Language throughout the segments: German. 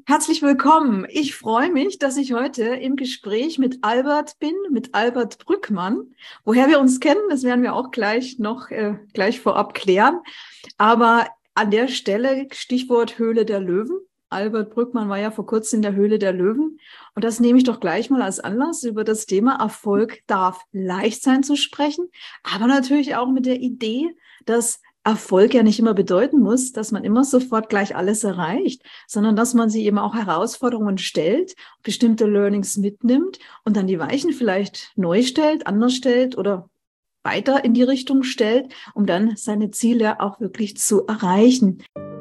Herzlich willkommen. Ich freue mich, dass ich heute im Gespräch mit Albert bin, mit Albert Brückmann. Woher wir uns kennen, das werden wir auch gleich vorab klären. Aber an der Stelle Stichwort Höhle der Löwen. Albert Brückmann war ja vor kurzem in der Höhle der Löwen. Und das nehme ich doch gleich mal als Anlass, über das Thema Erfolg darf leicht sein zu sprechen. Aber natürlich auch mit der Idee, dass Erfolg ja nicht immer bedeuten muss, dass man immer sofort gleich alles erreicht, sondern dass man sich eben auch Herausforderungen stellt, bestimmte Learnings mitnimmt und dann die Weichen vielleicht neu stellt, anders stellt oder weiter in die Richtung stellt, um dann seine Ziele auch wirklich zu erreichen.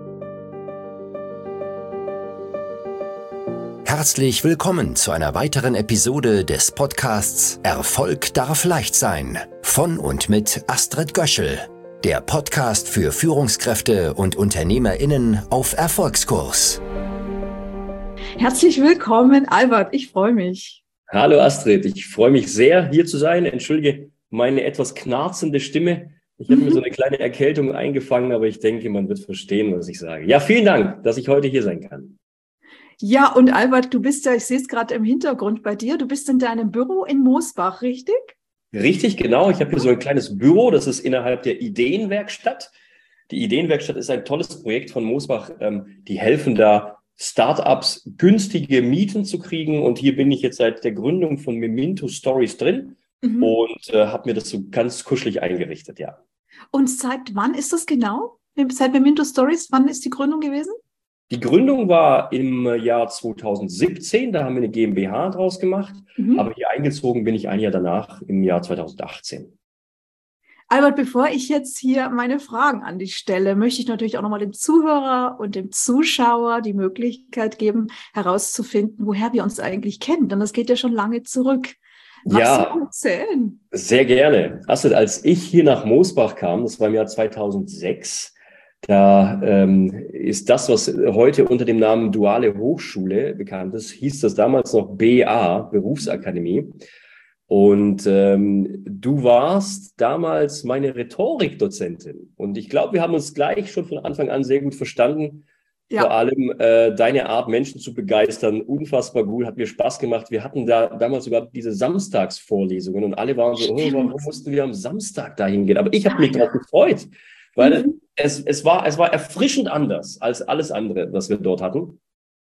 Herzlich willkommen zu einer weiteren Episode des Podcasts Erfolg darf leicht sein von und mit Astrid Göschel. Der Podcast für Führungskräfte und UnternehmerInnen auf Erfolgskurs. Herzlich willkommen, Albert. Ich freue mich. Hallo Astrid, ich freue mich sehr, hier zu sein. Entschuldige meine etwas knarzende Stimme. Ich habe mir so eine kleine Erkältung eingefangen, aber ich denke, man wird verstehen, was ich sage. Ja, vielen Dank, dass ich heute hier sein kann. Ja, und Albert, du bist ja, ich sehe es gerade im Hintergrund bei dir, du bist in deinem Büro in Mosbach, richtig? Richtig, genau. Ich habe hier so ein kleines Büro, das ist innerhalb der Ideenwerkstatt. Die Ideenwerkstatt ist ein tolles Projekt von Mosbach. Die helfen da, Startups günstige Mieten zu kriegen. Und hier bin ich jetzt seit der Gründung von Memento Stories drin und habe mir das so ganz kuschelig eingerichtet, ja. Und seit wann ist das genau? Seit Memento Stories, wann ist die Gründung gewesen? Die Gründung war im Jahr 2017, da haben wir eine GmbH draus gemacht, aber hier eingezogen bin ich ein Jahr danach, im Jahr 2018. Albert, bevor ich jetzt hier meine Fragen an dich stelle, möchte ich natürlich auch nochmal dem Zuhörer und dem Zuschauer die Möglichkeit geben, herauszufinden, woher wir uns eigentlich kennen, denn das geht ja schon lange zurück. Magst du erzählen? Sehr gerne. Astrid, als ich hier nach Mosbach kam, das war im Jahr 2006, da ist das, was heute unter dem Namen Duale Hochschule bekannt ist, hieß das damals noch BA, Berufsakademie. Und du warst damals meine Rhetorikdozentin. Und ich glaube, wir haben uns gleich schon von Anfang an sehr gut verstanden. Ja. Vor allem deine Art, Menschen zu begeistern, unfassbar gut, hat mir Spaß gemacht. Wir hatten da damals sogar diese Samstagsvorlesungen und alle waren so, warum mussten wir am Samstag dahin gehen? Aber ich habe mich darauf gefreut. Weil es war erfrischend anders als alles andere, was wir dort hatten.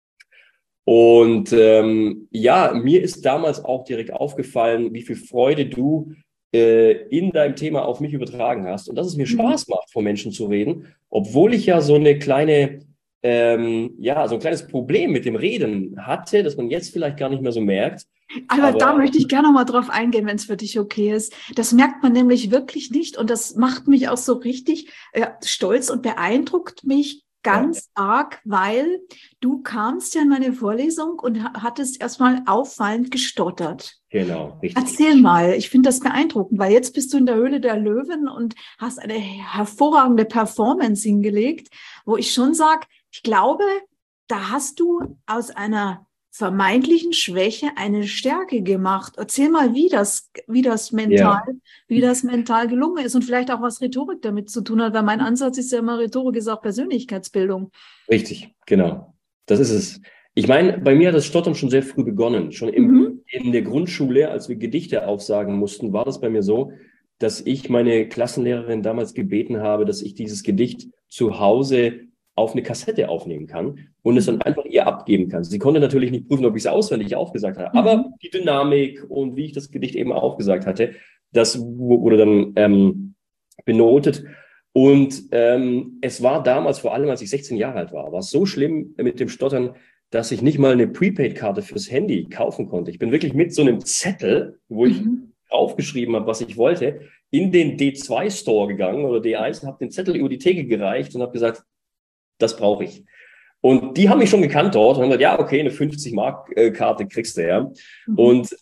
Und mir ist damals auch direkt aufgefallen, wie viel Freude du in deinem Thema auf mich übertragen hast. Und dass es mir Spaß macht, vor Menschen zu reden, obwohl ich ja so eine kleine, so ein kleines Problem mit dem Reden hatte, das man jetzt vielleicht gar nicht mehr so merkt. Aber da möchte ich gerne noch mal drauf eingehen, wenn es für dich okay ist. Das merkt man nämlich wirklich nicht und das macht mich auch so richtig stolz und beeindruckt mich ganz arg, weil du kamst ja in meine Vorlesung und hattest erstmal auffallend gestottert. Genau, richtig. Erzähl mal, ich finde das beeindruckend, weil jetzt bist du in der Höhle der Löwen und hast eine hervorragende Performance hingelegt, wo ich schon sage, ich glaube, da hast du aus einer vermeintlichen Schwäche eine Stärke gemacht. Erzähl mal, wie das mental gelungen ist und vielleicht auch was Rhetorik damit zu tun hat, weil mein Ansatz ist ja immer, Rhetorik ist auch Persönlichkeitsbildung. Richtig, genau. Das ist es. Ich meine, bei mir hat das Stottern schon sehr früh begonnen. Schon in der Grundschule, als wir Gedichte aufsagen mussten, war das bei mir so, dass ich meine Klassenlehrerin damals gebeten habe, dass ich dieses Gedicht zu Hause auf eine Kassette aufnehmen kann und es dann einfach ihr abgeben kann. Sie konnte natürlich nicht prüfen, ob ich es auswendig aufgesagt habe, aber die Dynamik und wie ich das Gedicht eben aufgesagt hatte, das wurde dann benotet. Und es war damals, vor allem als ich 16 Jahre alt war es so schlimm mit dem Stottern, dass ich nicht mal eine Prepaid-Karte fürs Handy kaufen konnte. Ich bin wirklich mit so einem Zettel, wo ich aufgeschrieben habe, was ich wollte, in den D2-Store gegangen oder D1 und habe den Zettel über die Theke gereicht und habe gesagt, das brauche ich. Und die haben mich schon gekannt dort und haben gesagt, ja, okay, eine 50-Mark-Karte kriegst du, ja. Und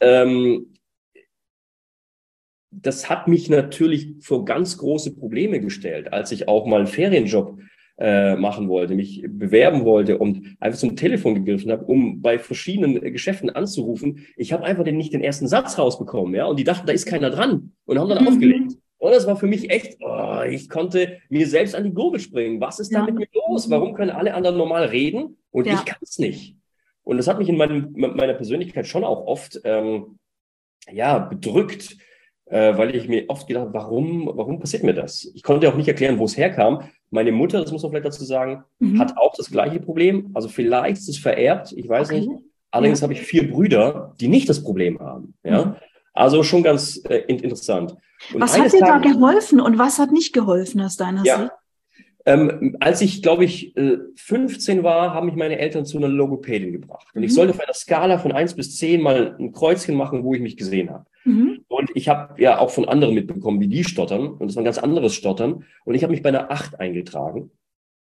das hat mich natürlich vor ganz große Probleme gestellt, als ich auch mal einen Ferienjob machen wollte, mich bewerben wollte und einfach zum Telefon gegriffen habe, um bei verschiedenen Geschäften anzurufen. Ich habe einfach nicht den ersten Satz rausbekommen, ja, und die dachten, da ist keiner dran und haben dann aufgelegt. Und das war für mich echt, ich konnte mir selbst an die Gurgel springen. Was ist da mit mir los? Warum können alle anderen normal reden und ich kann es nicht? Und das hat mich in meiner Persönlichkeit schon auch oft bedrückt, weil ich mir oft gedacht habe, warum passiert mir das? Ich konnte auch nicht erklären, wo es herkam. Meine Mutter, das muss man vielleicht dazu sagen, hat auch das gleiche Problem. Also vielleicht ist es vererbt, ich weiß nicht. Allerdings habe ich 4 Brüder, die nicht das Problem haben. Ja? Also schon ganz interessant. Und was hat dir da geholfen und was hat nicht geholfen aus deiner Sicht? Als ich, glaube ich, 15 war, haben mich meine Eltern zu einer Logopädin gebracht. Und ich sollte auf einer Skala von 1 bis 10 mal ein Kreuzchen machen, wo ich mich gesehen habe. Und ich habe ja auch von anderen mitbekommen, wie die stottern. Und das war ein ganz anderes Stottern. Und ich habe mich bei einer 8 eingetragen.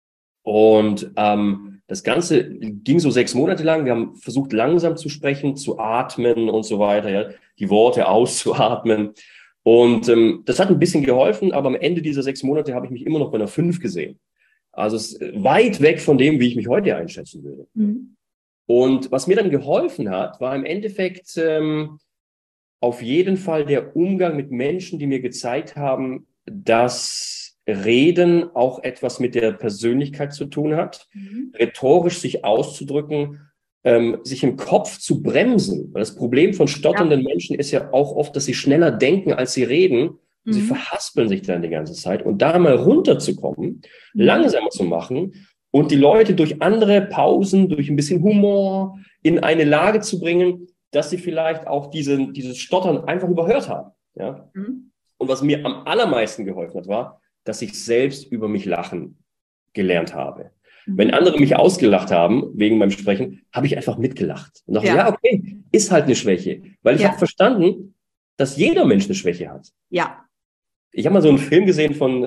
Und das Ganze ging so 6 Monate lang. Wir haben versucht, langsam zu sprechen, zu atmen und so weiter, ja, die Worte auszuatmen. Und das hat ein bisschen geholfen, aber am Ende dieser 6 Monate habe ich mich immer noch bei einer 5 gesehen. Also es ist weit weg von dem, wie ich mich heute einschätzen würde. Und was mir dann geholfen hat, war im Endeffekt auf jeden Fall der Umgang mit Menschen, die mir gezeigt haben, dass Reden auch etwas mit der Persönlichkeit zu tun hat, rhetorisch sich auszudrücken, sich im Kopf zu bremsen. Weil das Problem von stotternden Menschen ist ja auch oft, dass sie schneller denken, als sie reden. Und sie verhaspeln sich dann die ganze Zeit. Und da mal runterzukommen, langsamer zu machen und die Leute durch andere Pausen, durch ein bisschen Humor in eine Lage zu bringen, dass sie vielleicht auch dieses Stottern einfach überhört haben. Ja? Und was mir am allermeisten geholfen hat, war, dass ich selbst über mich lachen gelernt habe. Wenn andere mich ausgelacht haben, wegen meinem Sprechen, habe ich einfach mitgelacht. Und dachte, okay, ist halt eine Schwäche. Weil ich habe verstanden, dass jeder Mensch eine Schwäche hat. Ja. Ich habe mal so einen Film gesehen von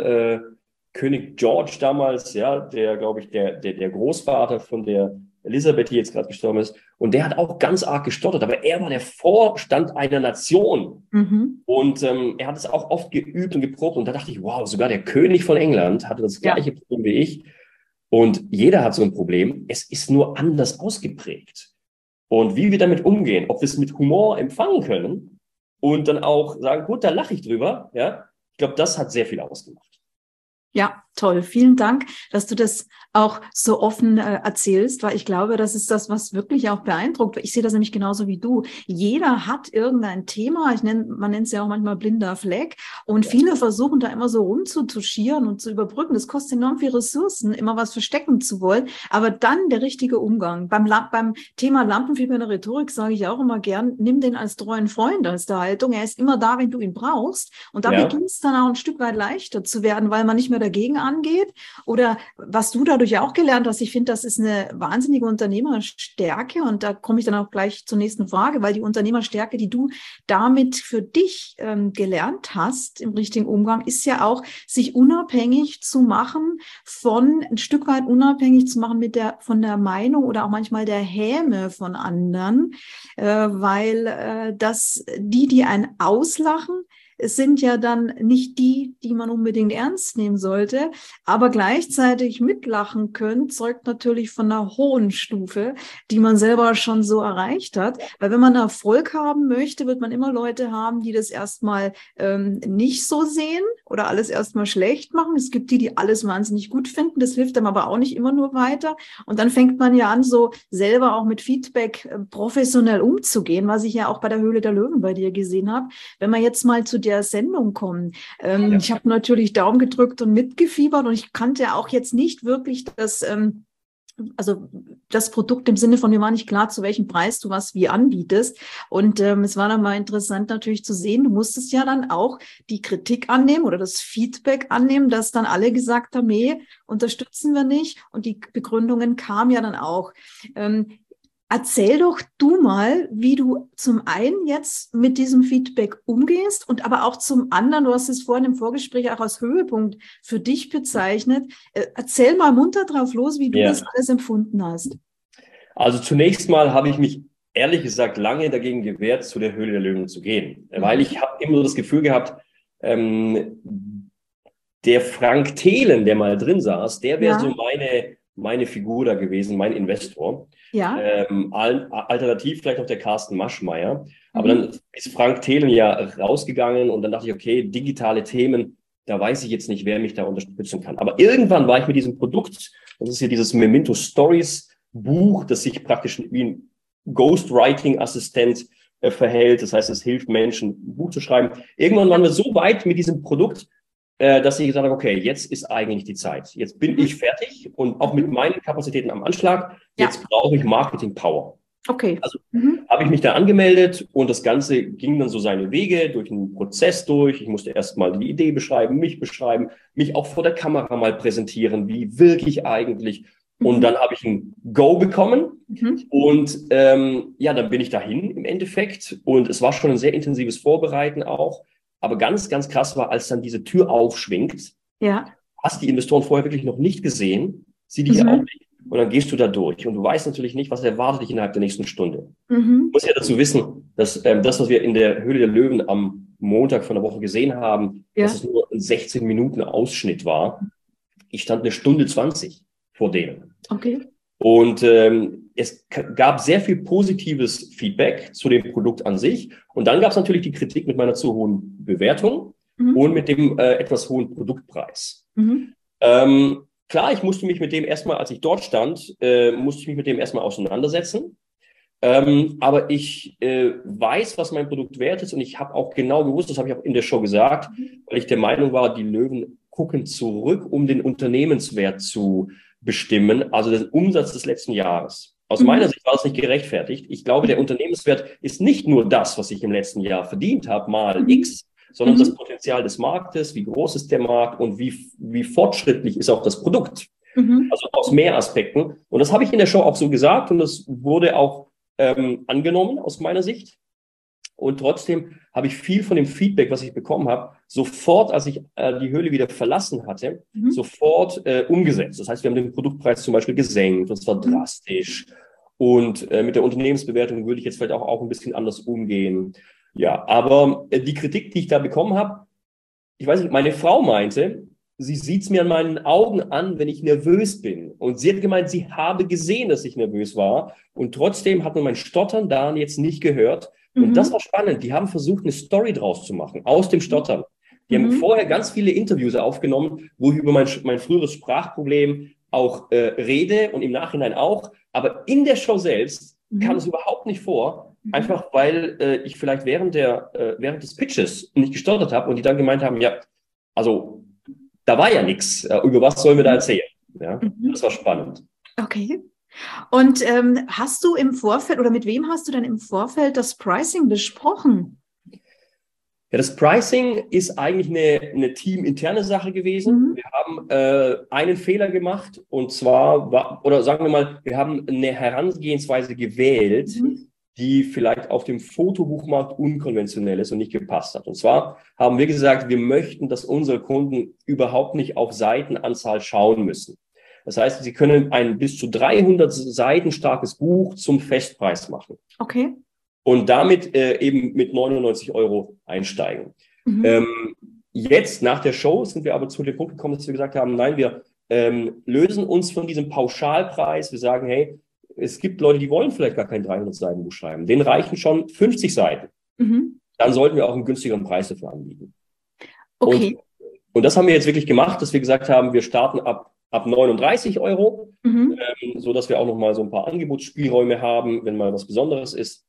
König George damals, ja, der, glaube ich, der Großvater von der Elisabeth, die jetzt gerade gestorben ist. Und der hat auch ganz arg gestottert. Aber er war der Vorstand einer Nation. Und er hat es auch oft geübt und geprobt. Und da dachte ich, wow, sogar der König von England hatte das gleiche Problem wie ich. Und jeder hat so ein Problem. Es ist nur anders ausgeprägt. Und wie wir damit umgehen, ob wir es mit Humor empfangen können und dann auch sagen, gut, da lache ich drüber, ja, ich glaube, das hat sehr viel ausgemacht. Ja, toll. Vielen Dank, dass du das auch so offen erzählst, weil ich glaube, das ist das, was wirklich auch beeindruckt. Ich sehe das nämlich genauso wie du. Jeder hat irgendein Thema. Man nennt es ja auch manchmal blinder Fleck. Und viele versuchen da immer so rumzutuschieren und zu überbrücken. Das kostet enorm viel Ressourcen, immer was verstecken zu wollen. Aber dann der richtige Umgang. Beim Thema Lampenfieber in der Rhetorik sage ich auch immer gern, nimm den als treuen Freund als der Haltung. Er ist immer da, wenn du ihn brauchst. Und da beginnt es dann auch ein Stück weit leichter zu werden, weil man nicht mehr dagegen angeht. Oder was du dadurch auch gelernt hast, ich finde, das ist eine wahnsinnige Unternehmerstärke. Und da komme ich dann auch gleich zur nächsten Frage, weil die Unternehmerstärke, die du damit für dich gelernt hast im richtigen Umgang, ist ja auch, sich unabhängig zu machen ein Stück weit unabhängig zu machen von der Meinung oder auch manchmal der Häme von anderen, weil die einen auslachen, es sind ja dann nicht die man unbedingt ernst nehmen sollte, aber gleichzeitig mitlachen können, zeugt natürlich von einer hohen Stufe, die man selber schon so erreicht hat. Weil wenn man Erfolg haben möchte, wird man immer Leute haben, die das erstmal nicht so sehen oder alles erstmal schlecht machen. Es gibt die alles wahnsinnig gut finden. Das hilft einem aber auch nicht immer nur weiter. Und dann fängt man ja an, so selber auch mit Feedback professionell umzugehen, was ich ja auch bei der Höhle der Löwen bei dir gesehen habe. Wenn man jetzt mal zu der Sendung kommen. Ich habe natürlich Daumen gedrückt und mitgefiebert und ich kannte auch jetzt nicht wirklich das Produkt im Sinne von, mir war nicht klar, zu welchem Preis du was wie anbietest. Und es war dann mal interessant natürlich zu sehen, du musstest ja dann auch die Kritik annehmen oder das Feedback annehmen, dass dann alle gesagt haben, nee, unterstützen wir nicht. Und die Begründungen kamen ja dann auch. Erzähl doch du mal, wie du zum einen jetzt mit diesem Feedback umgehst und aber auch zum anderen, du hast es vorhin im Vorgespräch auch als Höhepunkt für dich bezeichnet. Erzähl mal munter drauf los, wie du das alles empfunden hast. Also zunächst mal habe ich mich ehrlich gesagt lange dagegen gewehrt, zu der Höhle der Löwen zu gehen, weil ich habe immer so das Gefühl gehabt, der Frank Thelen, der mal drin saß, der wäre so meine Figur da gewesen, mein Investor. Ja. Alternativ vielleicht noch der Carsten Maschmeyer. Aber dann ist Frank Thelen ja rausgegangen und dann dachte ich, okay, digitale Themen, da weiß ich jetzt nicht, wer mich da unterstützen kann. Aber irgendwann war ich mit diesem Produkt, das ist hier dieses Memento Stories Buch, das sich praktisch wie ein Ghostwriting-Assistent verhält. Das heißt, es hilft Menschen, ein Buch zu schreiben. Irgendwann waren wir so weit mit diesem Produkt, dass ich gesagt habe, okay, jetzt ist eigentlich die Zeit. Jetzt bin ich fertig und auch mit meinen Kapazitäten am Anschlag. Jetzt brauche ich Marketing-Power. Okay. Also habe ich mich da angemeldet und das Ganze ging dann so seine Wege durch einen Prozess durch. Ich musste erst mal die Idee beschreiben, mich auch vor der Kamera mal präsentieren, wie wirke ich eigentlich. Und dann habe ich ein Go bekommen und dann bin ich dahin im Endeffekt und es war schon ein sehr intensives Vorbereiten auch. Aber ganz, ganz krass war, als dann diese Tür aufschwingt, hast die Investoren vorher wirklich noch nicht gesehen, sie dich auch nicht. Und dann gehst du da durch und du weißt natürlich nicht, was erwartet dich innerhalb der nächsten Stunde. Du musst ja dazu wissen, dass das, was wir in der Höhle der Löwen am Montag von der Woche gesehen haben, dass es nur ein 16 Minuten Ausschnitt war. Ich stand 1:20 vor denen. Okay. Und es gab sehr viel positives Feedback zu dem Produkt an sich. Und dann gab es natürlich die Kritik mit meiner zu hohen Bewertung und mit dem etwas hohen Produktpreis. Klar, ich musste mich mit dem erstmal, als ich dort stand, auseinandersetzen. Aber ich weiß, was mein Produkt wert ist und ich habe auch genau gewusst, das habe ich auch in der Show gesagt, weil ich der Meinung war, die Löwen gucken zurück, um den Unternehmenswert zu bestimmen, also den Umsatz des letzten Jahres. Aus meiner Sicht war das nicht gerechtfertigt. Ich glaube, der Unternehmenswert ist nicht nur das, was ich im letzten Jahr verdient habe, mal X, sondern das Potenzial des Marktes, wie groß ist der Markt und wie fortschrittlich ist auch das Produkt. Also aus mehr Aspekten. Und das habe ich in der Show auch so gesagt und das wurde auch angenommen aus meiner Sicht. Und trotzdem habe ich viel von dem Feedback, was ich bekommen habe, sofort, als ich die Höhle wieder verlassen hatte, sofort umgesetzt. Das heißt, wir haben den Produktpreis zum Beispiel gesenkt und zwar drastisch. Und mit der Unternehmensbewertung würde ich jetzt vielleicht auch ein bisschen anders umgehen. Ja, aber die Kritik, die ich da bekommen habe, ich weiß nicht, meine Frau meinte, sie sieht es mir an meinen Augen an, wenn ich nervös bin. Und sie hat gemeint, sie habe gesehen, dass ich nervös war. Und trotzdem hat man mein Stottern da jetzt nicht gehört. Und das war spannend. Die haben versucht, eine Story draus zu machen, aus dem Stottern. Die haben vorher ganz viele Interviews aufgenommen, wo ich über mein früheres Sprachproblem auch rede und im Nachhinein auch. Aber in der Show selbst kam es überhaupt nicht vor. Einfach weil ich vielleicht während des Pitches nicht gestottert habe und die dann gemeint haben, ja, also da war ja nichts. Über was sollen wir da erzählen? Ja, das war spannend. Okay. Und hast du im Vorfeld oder mit wem hast du denn im Vorfeld das Pricing besprochen? Ja, das Pricing ist eigentlich eine teaminterne Sache gewesen. Wir haben einen Fehler gemacht und zwar wir haben eine Herangehensweise gewählt, die vielleicht auf dem Fotobuchmarkt unkonventionell ist und nicht gepasst hat. Und zwar haben wir gesagt, wir möchten, dass unsere Kunden überhaupt nicht auf Seitenanzahl schauen müssen. Das heißt, sie können ein bis zu 300 Seiten starkes Buch zum Festpreis machen. Okay. Und damit eben mit 99 € einsteigen. Jetzt, nach der Show, sind wir aber zu dem Punkt gekommen, dass wir gesagt haben, nein, wir lösen uns von diesem Pauschalpreis. Wir sagen, hey, es gibt Leute, die wollen vielleicht gar kein 300-Seiten-Buch schreiben. Denen reichen schon 50 Seiten. Dann sollten wir auch einen günstigeren Preis dafür anbieten. Okay. Und das haben wir jetzt wirklich gemacht, dass wir gesagt haben, wir starten ab 39 €, so dass wir auch noch mal so ein paar Angebotsspielräume haben, wenn mal was Besonderes ist,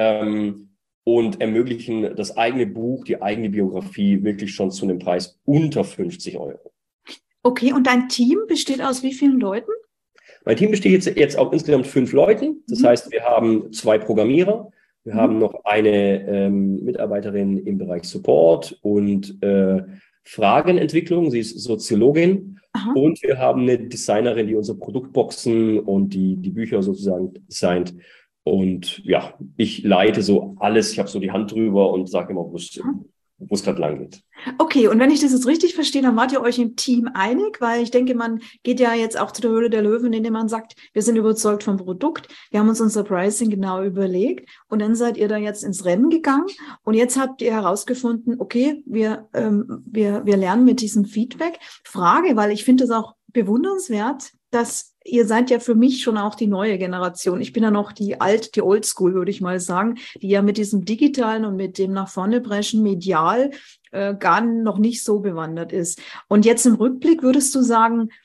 und ermöglichen das eigene Buch, die eigene Biografie wirklich schon zu einem Preis unter 50 €. Okay, und dein Team besteht aus wie vielen Leuten? Mein Team besteht jetzt auch insgesamt 5 Leuten. Das heißt, wir haben 2 Programmierer, wir haben noch eine Mitarbeiterin im Bereich Support und Fragenentwicklung, sie ist Soziologin. Und wir haben eine Designerin, die unsere Produktboxen und die Bücher sozusagen designt. Und ja, ich leite so alles, ich habe so die Hand drüber und sage immer, wo es gerade lang geht. Okay, und wenn ich das jetzt richtig verstehe, dann wart ihr euch im Team einig, weil ich denke, man geht ja jetzt auch zu der Höhle der Löwen, indem man sagt, wir sind überzeugt vom Produkt, wir haben uns unser Pricing genau überlegt und dann seid ihr da jetzt ins Rennen gegangen und jetzt habt ihr herausgefunden, okay, wir lernen mit diesem Feedback. Frage, weil ich finde es auch bewundernswert, dass ihr seid ja für mich schon auch die neue Generation. Ich bin ja noch die Oldschool, würde ich mal sagen, die ja mit diesem Digitalen und mit dem nach vorne preschen medial noch nicht so bewandert ist. Und jetzt im Rückblick würdest du sagen,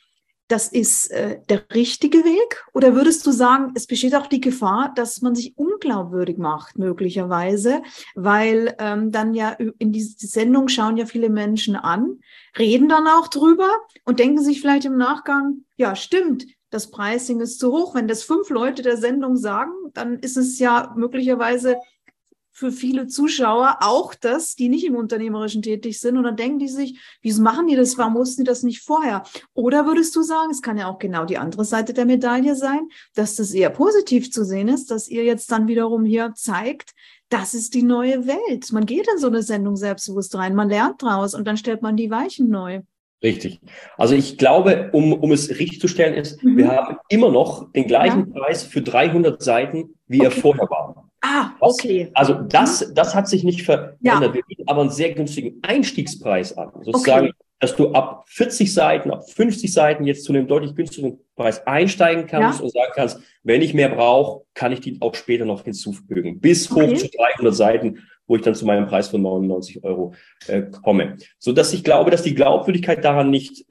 das ist der richtige Weg? Oder würdest du sagen, es besteht auch die Gefahr, dass man sich unglaubwürdig macht, möglicherweise, weil dann ja in die Sendung schauen ja viele Menschen an, reden dann auch drüber und denken sich vielleicht im Nachgang, ja, stimmt, das Pricing ist zu hoch. Wenn das 5 Leute der Sendung sagen, dann ist es ja möglicherweise für viele Zuschauer auch das, die nicht im Unternehmerischen tätig sind. Und dann denken die sich, wieso machen die das? Warum wussten die das nicht vorher? Oder würdest du sagen, es kann ja auch genau die andere Seite der Medaille sein, dass das eher positiv zu sehen ist, dass ihr jetzt dann wiederum hier zeigt, das ist die neue Welt. Man geht in so eine Sendung selbstbewusst rein, man lernt draus und dann stellt man die Weichen neu. Richtig. Also ich glaube, um es richtig zu stellen, ist, wir haben immer noch den gleichen Preis für 300 Seiten, wie er vorher war. Ah, okay. Das hat sich nicht verändert. Wir bieten aber einen sehr günstigen Einstiegspreis an. Sozusagen, dass du ab 40 Seiten, ab 50 Seiten jetzt zu einem deutlich günstigeren Preis einsteigen kannst und sagen kannst, wenn ich mehr brauche, kann ich die auch später noch hinzufügen. Bis hoch zu 300 Seiten, wo ich dann zu meinem Preis von 99 € komme. Sodass ich glaube, dass die Glaubwürdigkeit daran nicht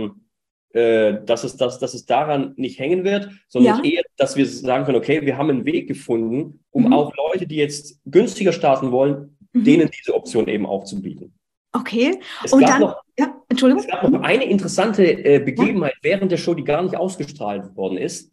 dass es daran nicht hängen wird, sondern eher, dass wir sagen können, okay, wir haben einen Weg gefunden, um auch Leute, die jetzt günstiger starten wollen, denen diese Option eben auch zu bieten. Okay. Entschuldigung. Es gab noch eine interessante Begebenheit während der Show, die gar nicht ausgestrahlt worden ist.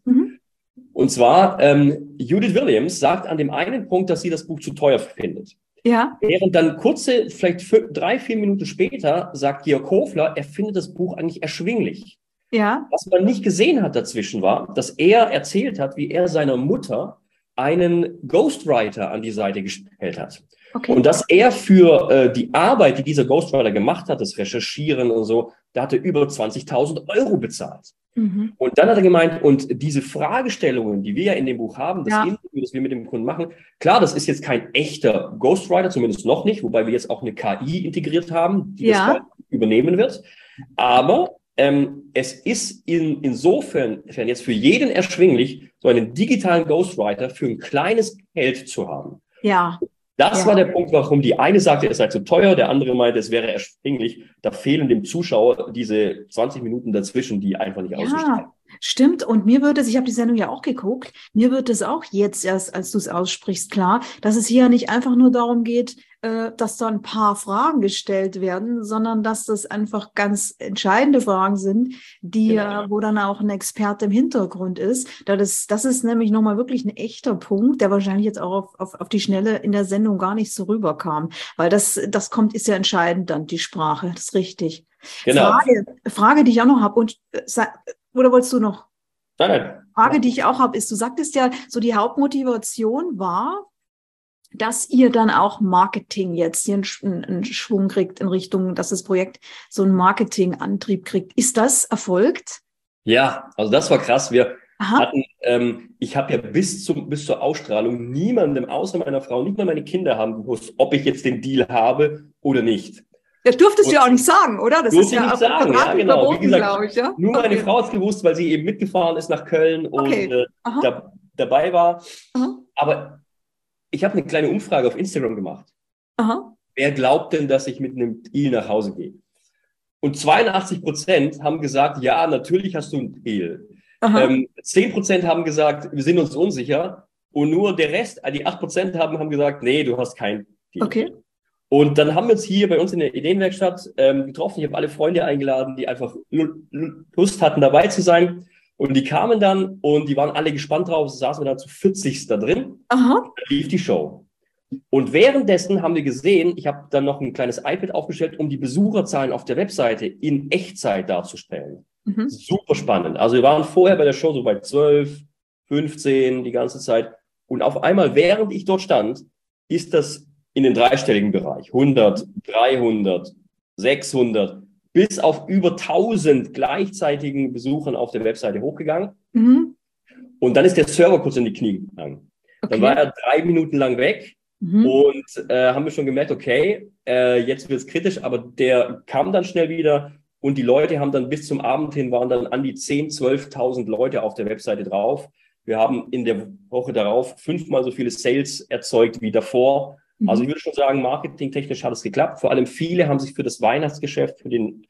Und zwar, Judith Williams sagt an dem einen Punkt, dass sie das Buch zu teuer findet. Ja. Während dann vielleicht 3-4 Minuten später sagt Georg Hofler, er findet das Buch eigentlich erschwinglich. Ja. Was man nicht gesehen hat dazwischen war, dass er erzählt hat, wie er seiner Mutter einen Ghostwriter an die Seite gestellt hat. Okay. Und dass er für die Arbeit, die dieser Ghostwriter gemacht hat, das Recherchieren und so, da hat er über 20.000 € bezahlt. Und dann hat er gemeint, und diese Fragestellungen, die wir ja in dem Buch haben, das Interview, das wir mit dem Kunden machen, klar, das ist jetzt kein echter Ghostwriter, zumindest noch nicht, wobei wir jetzt auch eine KI integriert haben, die das übernehmen wird. Aber es ist insofern jetzt für jeden erschwinglich, so einen digitalen Ghostwriter für ein kleines Geld zu haben. Ja. Das war der Punkt, warum die eine sagte, es sei zu teuer, der andere meinte, es wäre erschwinglich. Da fehlen dem Zuschauer diese 20 Minuten dazwischen, die einfach nicht ausgestrahlt. Stimmt. Und mir wird es, ich habe die Sendung ja auch geguckt, mir wird es auch jetzt erst, als du es aussprichst, klar, dass es hier nicht einfach nur darum geht, dass da ein paar Fragen gestellt werden, sondern dass das einfach ganz entscheidende Fragen sind, die, wo dann auch ein Experte im Hintergrund ist. Das ist nämlich nochmal wirklich ein echter Punkt, der wahrscheinlich jetzt auch auf die Schnelle in der Sendung gar nicht so rüberkam, weil das ist ja entscheidend dann, die Sprache, das ist richtig. Genau. Frage, die ich auch noch habe, oder wolltest du noch? Nein. Frage, die ich auch habe, ist, du sagtest ja, so die Hauptmotivation war, dass ihr dann auch Marketing jetzt hier einen Schwung kriegt in Richtung, dass das Projekt so einen Marketingantrieb kriegt. Ist das erfolgt? Ja, also das war krass. Wir hatten, ich habe ja bis zur Ausstrahlung niemandem außer meiner Frau, nicht mal meine Kinder haben gewusst, ob ich jetzt den Deal habe oder nicht. Das durftest du ja auch nicht sagen, oder? Das ist ja nicht sagen, ja, genau. Wie gesagt, ich, ja? Nur meine Frau hat es gewusst, weil sie eben mitgefahren ist nach Köln und dabei war. Aber ich habe eine kleine Umfrage auf Instagram gemacht. Wer glaubt denn, dass ich mit einem Deal nach Hause gehe? Und 82% haben gesagt, ja, natürlich hast du einen Deal. 10% haben gesagt, wir sind uns unsicher. Und nur der Rest, die 8% haben gesagt, nee, du hast keinen Deal. Okay. Und dann haben wir uns hier bei uns in der Ideenwerkstatt getroffen. Ich habe alle Freunde eingeladen, die einfach Lust hatten, dabei zu sein. Und die kamen dann und die waren alle gespannt drauf. So saßen wir dann zu 40 da drin. Dann lief die Show. Und währenddessen haben wir gesehen, ich habe dann noch ein kleines iPad aufgestellt, um die Besucherzahlen auf der Webseite in Echtzeit darzustellen. Super spannend. Also wir waren vorher bei der Show so bei 12, 15 die ganze Zeit. Und auf einmal, während ich dort stand, ist das in den dreistelligen Bereich. 100, 300, 600, bis auf über 1000 gleichzeitigen Besuchern auf der Webseite hochgegangen. Und dann ist der Server kurz in die Knie gegangen. Dann war er 3 Minuten lang weg und haben wir schon gemerkt, okay, jetzt wird es kritisch, aber der kam dann schnell wieder und die Leute haben dann bis zum Abend hin, waren dann an die 10.000, 12.000 Leute auf der Webseite drauf. Wir haben in der Woche darauf 5-mal so viele Sales erzeugt wie davor. Also ich würde schon sagen, marketingtechnisch hat es geklappt. Vor allem viele haben sich für das Weihnachtsgeschäft, für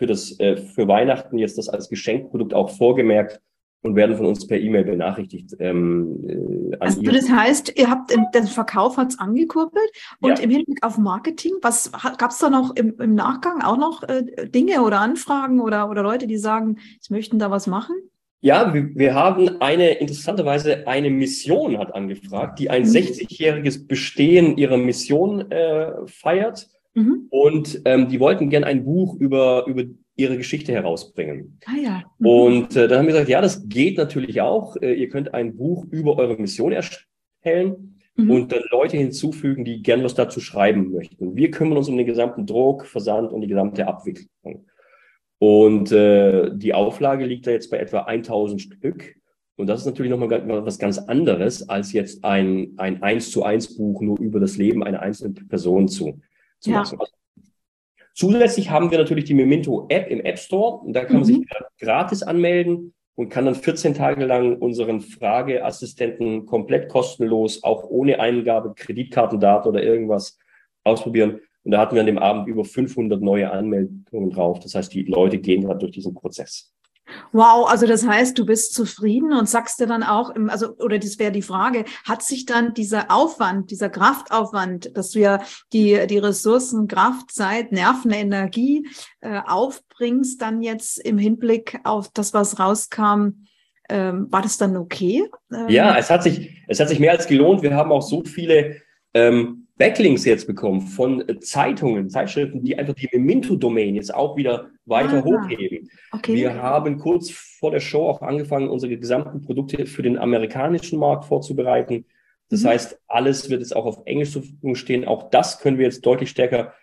für Weihnachten jetzt das als Geschenkprodukt auch vorgemerkt und werden von uns per E-Mail benachrichtigt. Also das heißt, ihr habt den Verkauf hat's angekurbelt und im Hinblick auf Marketing, gab es da noch im Nachgang auch noch Dinge oder Anfragen oder Leute, die sagen, sie möchten da was machen? Ja, wir haben interessanterweise eine Mission hat angefragt, die ein 60-jähriges Bestehen ihrer Mission feiert. Und die wollten gerne ein Buch über ihre Geschichte herausbringen. Ah ja. Und dann haben wir gesagt, ja, das geht natürlich auch. Ihr könnt ein Buch über eure Mission erstellen und dann Leute hinzufügen, die gern was dazu schreiben möchten. Wir kümmern uns um den gesamten Druck, Versand und die gesamte Abwicklung. Und die Auflage liegt da jetzt bei etwa 1000 Stück. Und das ist natürlich nochmal was ganz anderes, als jetzt ein 1:1 Buch nur über das Leben einer einzelnen Person zu machen. Zusätzlich haben wir natürlich die Memento-App im App Store. Und da kann man sich gratis anmelden und kann dann 14 Tage lang unseren Frageassistenten komplett kostenlos, auch ohne Eingabe, Kreditkartendaten oder irgendwas ausprobieren. Und da hatten wir an dem Abend über 500 neue Anmeldungen drauf. Das heißt, die Leute gehen gerade durch diesen Prozess. Wow, also das heißt, du bist zufrieden und sagst dir dann auch, oder das wäre die Frage, hat sich dann dieser Aufwand, dieser Kraftaufwand, dass du ja die Ressourcen, Kraft, Zeit, Nerven, Energie aufbringst, dann jetzt im Hinblick auf das, was rauskam, war das dann okay? Ja, es hat sich mehr als gelohnt. Wir haben auch so viele Backlinks jetzt bekommen von Zeitungen, Zeitschriften, die einfach die Memento-Domain jetzt auch wieder weiter hochheben. Okay. Wir haben kurz vor der Show auch angefangen, unsere gesamten Produkte für den amerikanischen Markt vorzubereiten. Das heißt, alles wird jetzt auch auf Englisch zur Verfügung stehen. Auch das können wir jetzt deutlich stärker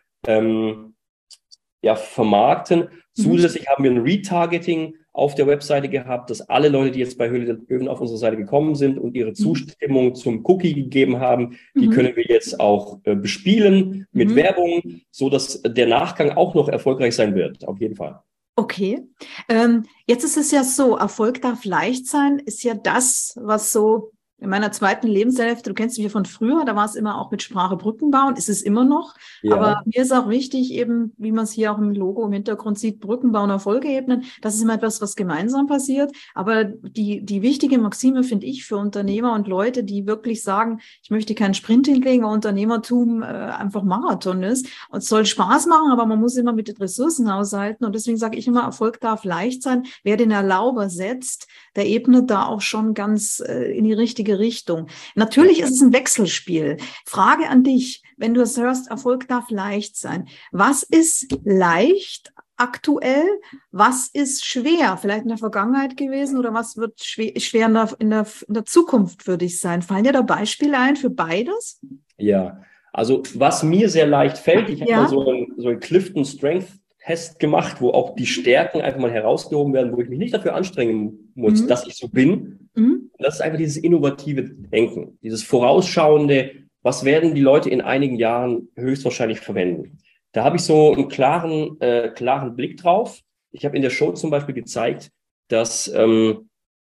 vermarkten. Zusätzlich haben wir ein Retargeting auf der Webseite gehabt, dass alle Leute, die jetzt bei Höhle der Löwen auf unsere Seite gekommen sind und ihre Zustimmung zum Cookie gegeben haben, die können wir jetzt auch bespielen mit Werbung, so dass der Nachgang auch noch erfolgreich sein wird. Auf jeden Fall. Okay. Jetzt ist es ja so, Erfolg darf leicht sein, ist ja das, was so in meiner zweiten Lebenshälfte, du kennst mich ja von früher, da war es immer auch mit Sprache Brücken bauen, ist es immer noch. Ja. Aber mir ist auch wichtig, eben, wie man es hier auch im Logo im Hintergrund sieht, Brücken bauen auf Folgeebenen. Das ist immer etwas, was gemeinsam passiert. Aber die wichtige Maxime finde ich für Unternehmer und Leute, die wirklich sagen, ich möchte keinen Sprint hinlegen, weil Unternehmertum einfach Marathon ist. Und es soll Spaß machen, aber man muss immer mit den Ressourcen haushalten. Und deswegen sage ich immer, Erfolg darf leicht sein. Wer den Erlauber setzt, der ebnet da auch schon ganz in die richtige Richtung. Natürlich ist es ein Wechselspiel. Frage an dich, wenn du es hörst, Erfolg darf leicht sein. Was ist leicht aktuell? Was ist schwer? Vielleicht in der Vergangenheit gewesen oder was wird schwer in der Zukunft für dich sein? Fallen dir da Beispiele ein für beides? Ja, also was mir sehr leicht fällt, ich habe mal so ein Clifton Strength Test gemacht, wo auch die Stärken einfach mal herausgehoben werden, wo ich mich nicht dafür anstrengen muss, dass ich so bin. Und das ist einfach dieses innovative Denken, dieses vorausschauende, was werden die Leute in einigen Jahren höchstwahrscheinlich verwenden. Da habe ich so einen klaren Blick drauf. Ich habe in der Show zum Beispiel gezeigt, dass wir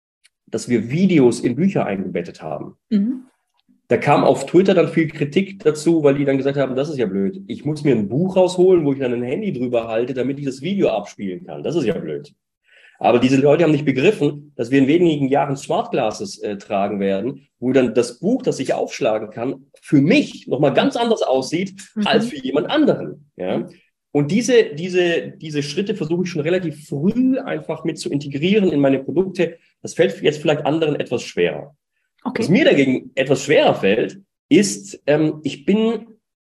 Videos in Bücher eingebettet haben. Da kam auf Twitter dann viel Kritik dazu, weil die dann gesagt haben, das ist ja blöd. Ich muss mir ein Buch rausholen, wo ich dann ein Handy drüber halte, damit ich das Video abspielen kann. Das ist ja blöd. Aber diese Leute haben nicht begriffen, dass wir in wenigen Jahren Smart Glasses tragen werden, wo dann das Buch, das ich aufschlagen kann, für mich nochmal ganz anders aussieht als für jemand anderen. Ja? Und diese Schritte versuche ich schon relativ früh einfach mit zu integrieren in meine Produkte. Das fällt jetzt vielleicht anderen etwas schwerer. Okay. Was mir dagegen etwas schwerer fällt, ist, ich bin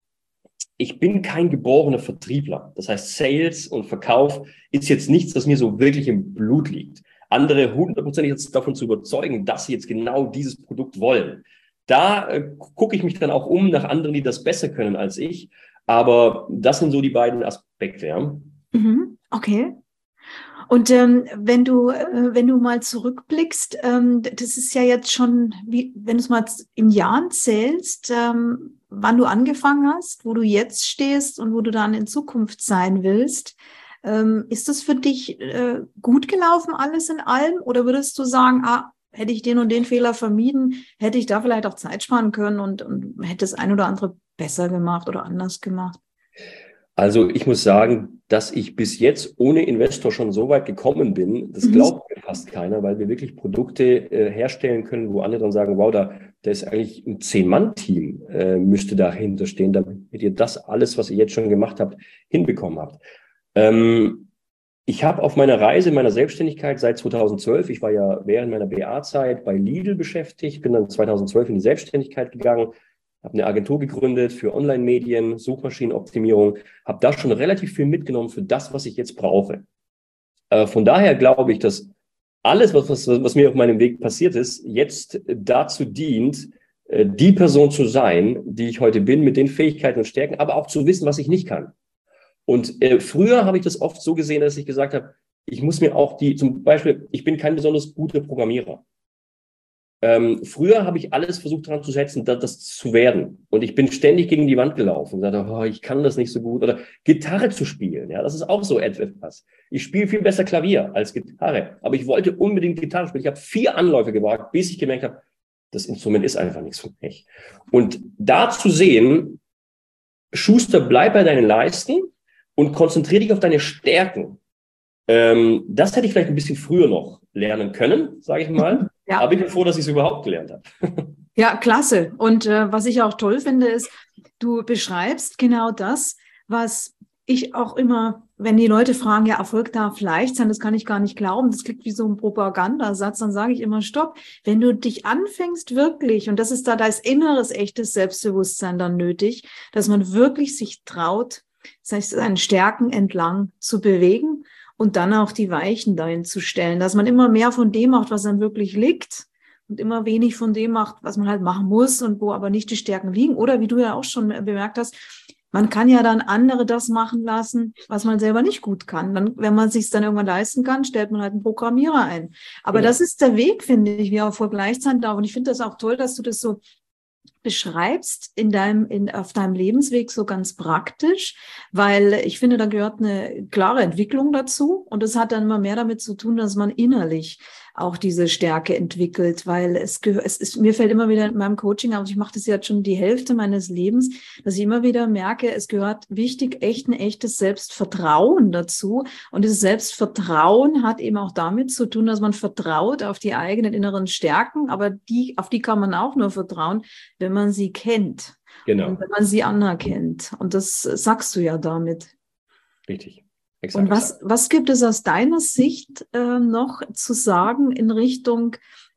kein geborener Vertriebler. Das heißt, Sales und Verkauf ist jetzt nichts, das mir so wirklich im Blut liegt. Andere 100% davon zu überzeugen, dass sie jetzt genau dieses Produkt wollen. Da gucke ich mich dann auch um nach anderen, die das besser können als ich. Aber das sind so die beiden Aspekte. Ja. Okay. Und wenn du mal zurückblickst, das ist ja jetzt schon, wenn du es mal in Jahren zählst, wann du angefangen hast, wo du jetzt stehst und wo du dann in Zukunft sein willst, ist das für dich gut gelaufen, alles in allem? Oder würdest du sagen, hätte ich den und den Fehler vermieden, hätte ich da vielleicht auch Zeit sparen können und hätte das ein oder andere besser gemacht oder anders gemacht? Also ich muss sagen, dass ich bis jetzt ohne Investor schon so weit gekommen bin, das glaubt mir fast keiner, weil wir wirklich Produkte herstellen können, wo andere dann sagen, wow, da ist eigentlich ein 10-Mann-Team, müsste dahinter stehen, damit ihr das alles, was ihr jetzt schon gemacht habt, hinbekommen habt. Ich habe auf meiner Reise, meiner Selbstständigkeit seit 2012, ich war ja während meiner BA-Zeit bei Lidl beschäftigt, bin dann 2012 in die Selbstständigkeit gegangen, habe eine Agentur gegründet für Online-Medien, Suchmaschinenoptimierung, habe da schon relativ viel mitgenommen für das, was ich jetzt brauche. Von daher glaube ich, dass alles, was mir auf meinem Weg passiert ist, jetzt dazu dient, die Person zu sein, die ich heute bin, mit den Fähigkeiten und Stärken, aber auch zu wissen, was ich nicht kann. Und früher habe ich das oft so gesehen, dass ich gesagt habe, ich muss mir auch zum Beispiel, ich bin kein besonders guter Programmierer. Früher habe ich alles versucht daran zu setzen, das zu werden. Und ich bin ständig gegen die Wand gelaufen und sagte, oh, ich kann das nicht so gut. Oder Gitarre zu spielen, ja, das ist auch so etwas. Ich spiele viel besser Klavier als Gitarre, aber ich wollte unbedingt Gitarre spielen. Ich habe 4 Anläufe gewagt, bis ich gemerkt habe, das Instrument ist einfach nichts für mich. Und da zu sehen, Schuster, bleib bei deinen Leisten und konzentriere dich auf deine Stärken. Das hätte ich vielleicht ein bisschen früher noch lernen können, sage ich mal. Ja. Aber ich bin froh, dass ich es überhaupt gelernt habe. Ja, klasse. Und was ich auch toll finde, ist, du beschreibst genau das, was ich auch immer, wenn die Leute fragen, ja, Erfolg darf leicht sein, das kann ich gar nicht glauben, das klingt wie so ein Propagandasatz, dann sage ich immer, stopp, wenn du dich anfängst wirklich, und das ist da ist inneres, echtes Selbstbewusstsein dann nötig, dass man wirklich sich traut, seinen Stärken entlang zu bewegen und dann auch die Weichen dahin zu stellen, dass man immer mehr von dem macht, was einem wirklich liegt und immer wenig von dem macht, was man halt machen muss und wo aber nicht die Stärken liegen. Oder wie du ja auch schon bemerkt hast, man kann ja dann andere das machen lassen, was man selber nicht gut kann. Dann, wenn man es sich dann irgendwann leisten kann, stellt man halt einen Programmierer ein. Aber das ist der Weg, finde ich, wie er Erfolg leicht sein darf. Und ich finde das auch toll, dass du das so beschreibst auf deinem Lebensweg so ganz praktisch, weil ich finde, da gehört eine klare Entwicklung dazu und das hat dann immer mehr damit zu tun, dass man innerlich auch diese Stärke entwickelt, weil mir fällt immer wieder in meinem Coaching auf, ich mache das jetzt schon die Hälfte meines Lebens, dass ich immer wieder merke, es gehört wichtig, ein echtes Selbstvertrauen dazu und dieses Selbstvertrauen hat eben auch damit zu tun, dass man vertraut auf die eigenen inneren Stärken, aber auf die kann man auch nur vertrauen, wenn man sie kennt. Genau. Und wenn man sie anerkennt. Und das sagst du ja damit. Richtig. Exakt. Und was gibt es aus deiner Sicht noch zu sagen in Richtung,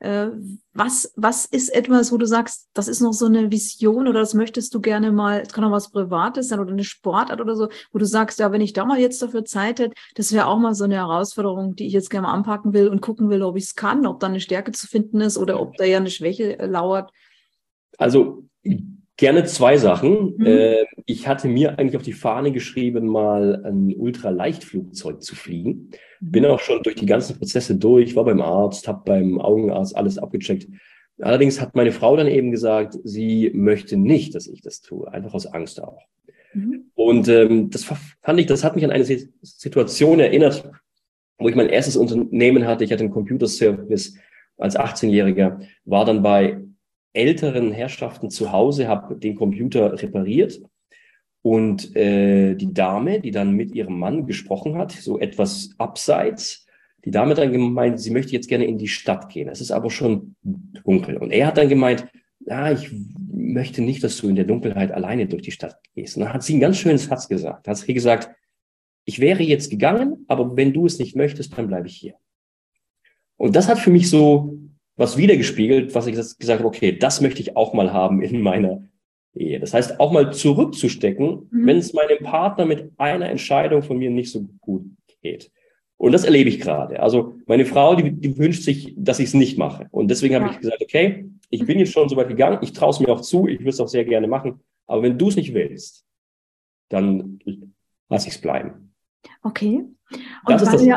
was ist etwas, wo du sagst, das ist noch so eine Vision oder das möchtest du gerne mal, es kann auch was Privates sein oder eine Sportart oder so, wo du sagst, ja, wenn ich da mal jetzt dafür Zeit hätte, das wäre auch mal so eine Herausforderung, die ich jetzt gerne mal anpacken will und gucken will, ob ich es kann, ob da eine Stärke zu finden ist oder ob da ja eine Schwäche lauert. Also gerne 2 Sachen. Ich hatte mir eigentlich auf die Fahne geschrieben, mal ein Ultraleichtflugzeug zu fliegen. Bin auch schon durch die ganzen Prozesse durch, war beim Arzt, habe beim Augenarzt alles abgecheckt. Allerdings hat meine Frau dann eben gesagt, sie möchte nicht, dass ich das tue, einfach aus Angst auch. Und das hat mich an eine Situation erinnert, wo ich mein erstes Unternehmen hatte. Ich hatte einen Computerservice als 18-Jähriger, war dann bei älteren Herrschaften zu Hause, habe den Computer repariert und die Dame, die dann mit ihrem Mann gesprochen hat, so etwas abseits, die Dame hat dann gemeint, sie möchte jetzt gerne in die Stadt gehen. Es ist aber schon dunkel. Und er hat dann gemeint, ich möchte nicht, dass du in der Dunkelheit alleine durch die Stadt gehst. Und dann hat sie einen ganz schönen Satz gesagt. Da hat sie gesagt, ich wäre jetzt gegangen, aber wenn du es nicht möchtest, dann bleibe ich hier. Und das hat für mich so was wiedergespiegelt, was ich gesagt habe, okay, das möchte ich auch mal haben in meiner Ehe. Das heißt, auch mal zurückzustecken, wenn es meinem Partner mit einer Entscheidung von mir nicht so gut geht. Und das erlebe ich gerade. Also meine Frau, die wünscht sich, dass ich es nicht mache. Und deswegen habe ich gesagt, okay, ich bin jetzt schon so weit gegangen, ich traue es mir auch zu, ich würde es auch sehr gerne machen. Aber wenn du es nicht willst, dann lass ich es bleiben. Okay. Und das ist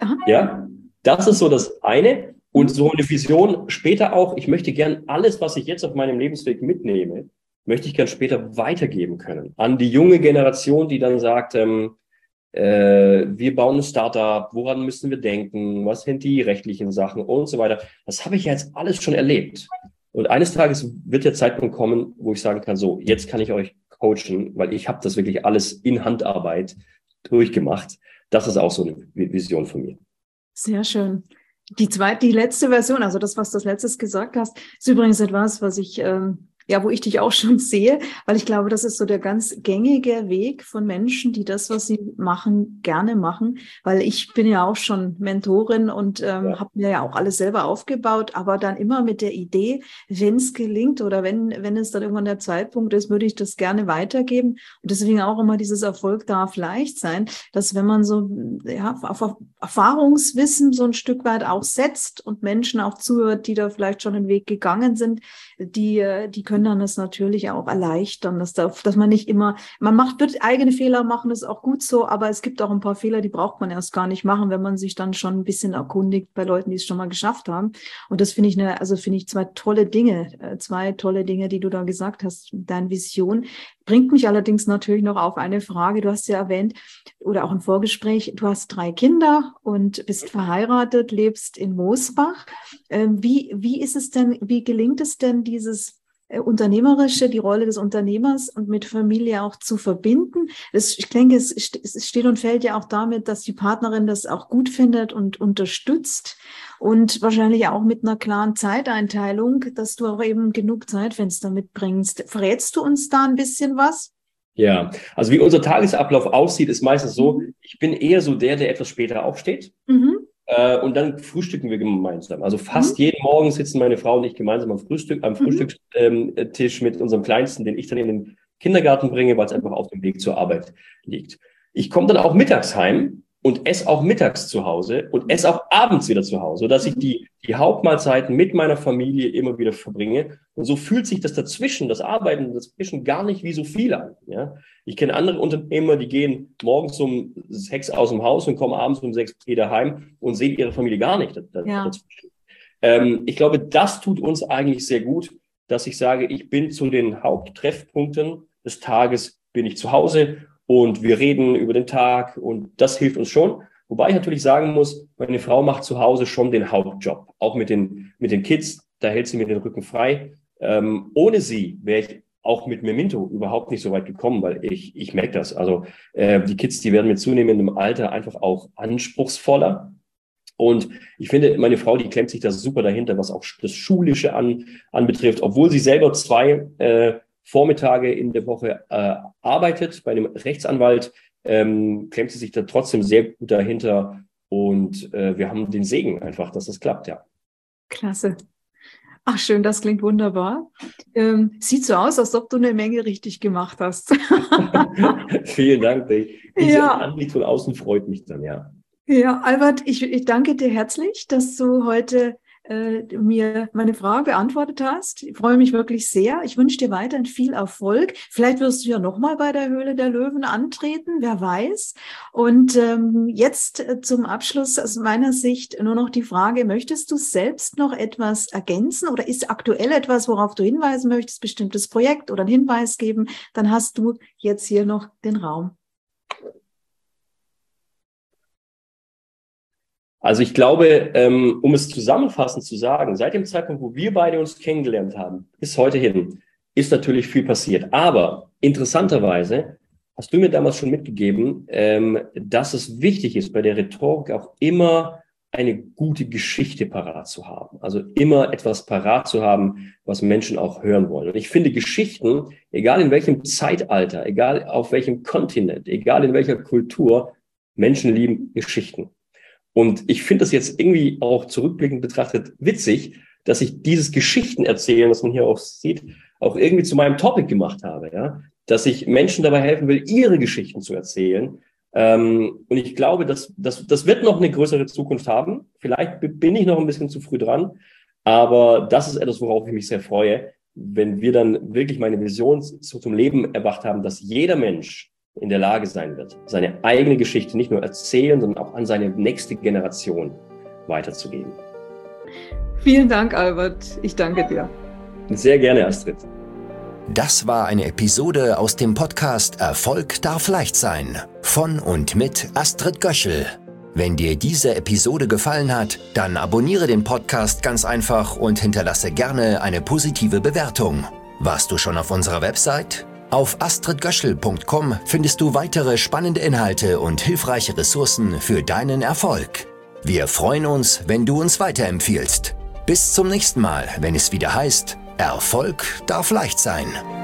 das ist so das eine. Und so eine Vision später auch, ich möchte gern alles, was ich jetzt auf meinem Lebensweg mitnehme, möchte ich gern später weitergeben können. An die junge Generation, die dann sagt, wir bauen ein Startup, woran müssen wir denken, was sind die rechtlichen Sachen und so weiter. Das habe ich jetzt alles schon erlebt. Und eines Tages wird der Zeitpunkt kommen, wo ich sagen kann, so, jetzt kann ich euch coachen, weil ich habe das wirklich alles in Handarbeit durchgemacht. Das ist auch so eine Vision von mir. Sehr schön. Die letzte Version, also das, was du als letztes gesagt hast, ist übrigens etwas, was ich, wo ich dich auch schon sehe, weil ich glaube, das ist so der ganz gängige Weg von Menschen, die das, was sie machen, gerne machen, weil ich bin ja auch schon Mentorin und habe mir ja auch alles selber aufgebaut, aber dann immer mit der Idee, wenn es gelingt oder wenn es dann irgendwann der Zeitpunkt ist, würde ich das gerne weitergeben. Und deswegen auch immer dieses Erfolg darf leicht sein, dass wenn man so auf Erfahrungswissen so ein Stück weit auch setzt und Menschen auch zuhört, die da vielleicht schon den Weg gegangen sind, die können dann das natürlich auch erleichtern, dass man nicht immer, wird eigene Fehler machen, das ist auch gut so, aber es gibt auch ein paar Fehler, die braucht man erst gar nicht machen, wenn man sich dann schon ein bisschen erkundigt bei Leuten, die es schon mal geschafft haben. Und das finde ich zwei tolle Dinge, die du da gesagt hast. Deine Vision bringt mich allerdings natürlich noch auf eine Frage. Du hast ja erwähnt, oder auch im Vorgespräch, du hast 3 Kinder und bist verheiratet, lebst in Mosbach. Wie ist es denn, wie gelingt es denn, dieses Unternehmerische, die Rolle des Unternehmers und mit Familie auch zu verbinden? Ich denke, es steht und fällt ja auch damit, dass die Partnerin das auch gut findet und unterstützt und wahrscheinlich auch mit einer klaren Zeiteinteilung, dass du auch eben genug Zeitfenster mitbringst. Verrätst du uns da ein bisschen was? Ja, also wie unser Tagesablauf aussieht, ist meistens so, ich bin eher so der etwas später aufsteht. Und dann frühstücken wir gemeinsam. Also fast jeden Morgen sitzen meine Frau und ich gemeinsam am Frühstückstisch mit unserem Kleinsten, den ich dann in den Kindergarten bringe, weil es einfach auf dem Weg zur Arbeit liegt. Ich komme dann auch mittags heim und esse auch mittags zu Hause und esse auch abends wieder zu Hause, sodass ich die Hauptmahlzeiten mit meiner Familie immer wieder verbringe. Und so fühlt sich das Arbeiten dazwischen gar nicht wie so viel an. Ja? Ich kenne andere Unternehmer, die gehen morgens um 6 aus dem Haus und kommen abends um 6 wieder heim und sehen ihre Familie gar nicht dazwischen. Ich glaube, das tut uns eigentlich sehr gut, dass ich sage, ich bin zu den Haupttreffpunkten des Tages, bin ich zu Hause und wir reden über den Tag und das hilft uns schon. Wobei ich natürlich sagen muss, meine Frau macht zu Hause schon den Hauptjob, auch mit den Kids, da hält sie mir den Rücken frei. Ohne sie wäre ich auch mit Memento überhaupt nicht so weit gekommen, weil ich merke das. Also die Kids, die werden mit zunehmendem Alter einfach auch anspruchsvoller. Und ich finde, meine Frau, die klemmt sich da super dahinter, was auch das Schulische anbetrifft, obwohl sie selber 2 Vormittage in der Woche arbeitet bei einem Rechtsanwalt, klemmt sie sich da trotzdem sehr gut dahinter. Und wir haben den Segen einfach, dass das klappt, ja. Klasse. Ach schön, das klingt wunderbar. Sieht so aus, als ob du eine Menge richtig gemacht hast. Vielen Dank. Diese Anblick von außen freut mich dann, ja. Ja, Albert, ich danke dir herzlich, dass du heute mir meine Frage beantwortet hast. Ich freue mich wirklich sehr. Ich wünsche dir weiterhin viel Erfolg. Vielleicht wirst du ja nochmal bei der Höhle der Löwen antreten, wer weiß. Und jetzt zum Abschluss aus meiner Sicht nur noch die Frage, möchtest du selbst noch etwas ergänzen oder ist aktuell etwas, worauf du hinweisen möchtest, bestimmtes Projekt oder einen Hinweis geben? Dann hast du jetzt hier noch den Raum. Also ich glaube, um es zusammenfassend zu sagen, seit dem Zeitpunkt, wo wir beide uns kennengelernt haben, bis heute hin, ist natürlich viel passiert. Aber interessanterweise hast du mir damals schon mitgegeben, dass es wichtig ist, bei der Rhetorik auch immer eine gute Geschichte parat zu haben. Also immer etwas parat zu haben, was Menschen auch hören wollen. Und ich finde Geschichten, egal in welchem Zeitalter, egal auf welchem Kontinent, egal in welcher Kultur, Menschen lieben Geschichten. Und ich finde das jetzt irgendwie auch zurückblickend betrachtet witzig, dass ich dieses Geschichtenerzählen, was man hier auch sieht, auch irgendwie zu meinem Topic gemacht habe, ja, dass ich Menschen dabei helfen will, ihre Geschichten zu erzählen. Und ich glaube, das wird noch eine größere Zukunft haben. Vielleicht bin ich noch ein bisschen zu früh dran, aber das ist etwas, worauf ich mich sehr freue, wenn wir dann wirklich meine Vision zum Leben erwacht haben, dass jeder Mensch in der Lage sein wird, seine eigene Geschichte nicht nur erzählen, sondern auch an seine nächste Generation weiterzugeben. Vielen Dank, Albert. Ich danke dir. Sehr gerne, Astrid. Das war eine Episode aus dem Podcast Erfolg darf leicht sein von und mit Astrid Göschel. Wenn dir diese Episode gefallen hat, dann abonniere den Podcast ganz einfach und hinterlasse gerne eine positive Bewertung. Warst du schon auf unserer Website? Auf astridgöschel.com findest du weitere spannende Inhalte und hilfreiche Ressourcen für deinen Erfolg. Wir freuen uns, wenn du uns weiterempfiehlst. Bis zum nächsten Mal, wenn es wieder heißt, Erfolg darf leicht sein.